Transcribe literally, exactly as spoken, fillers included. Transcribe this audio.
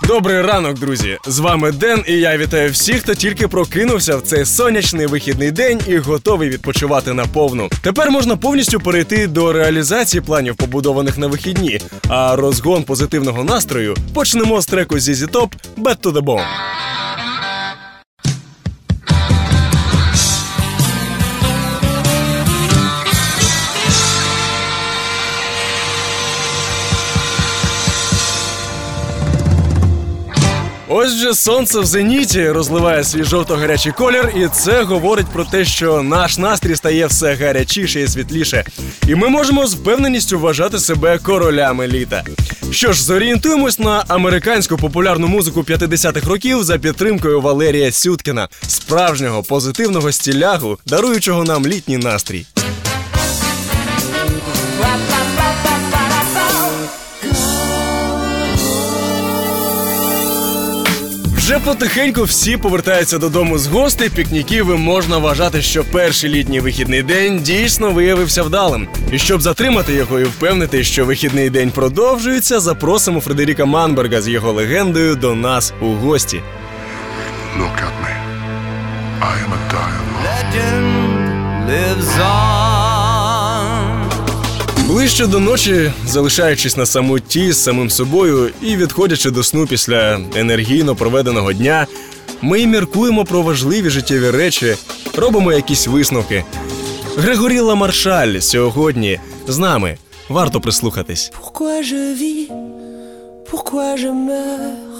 Добрий ранок, друзі! З вами Ден, і я вітаю всіх, хто тільки прокинувся в цей сонячний вихідний день і готовий відпочивати наповну. Тепер можна повністю перейти до реалізації планів, побудованих на вихідні, а розгон позитивного настрою почнемо з треку зі зі Top «Bad to the Bone». Ось же сонце в зеніті розливає свій жовто-гарячий колір, і це говорить про те, що наш настрій стає все гарячіше і світліше. І ми можемо з впевненістю вважати себе королями літа. Що ж, зорієнтуємось на американську популярну музику п'ятдесятих років за підтримкою Валерія Сюткіна, справжнього позитивного стілягу, даруючого нам літній настрій. Вже потихеньку всі повертаються додому з гостей, пікніків, і можна вважати, що перший літній вихідний день дійсно виявився вдалим. І щоб затримати його і впевнити, що вихідний день продовжується, запросимо Фредеріка Манберга з його легендою до нас у гості. Look at me. I am a dialogue. Legend lives on. Ближче до ночі, залишаючись на самоті з самим собою і відходячи до сну після енергійно проведеного дня, ми міркуємо про важливі життєві речі, робимо якісь висновки. Грегорі Ламаршаль сьогодні з нами. Варто прислухатись. Pourquoi je vis? Pourquoi je meurs?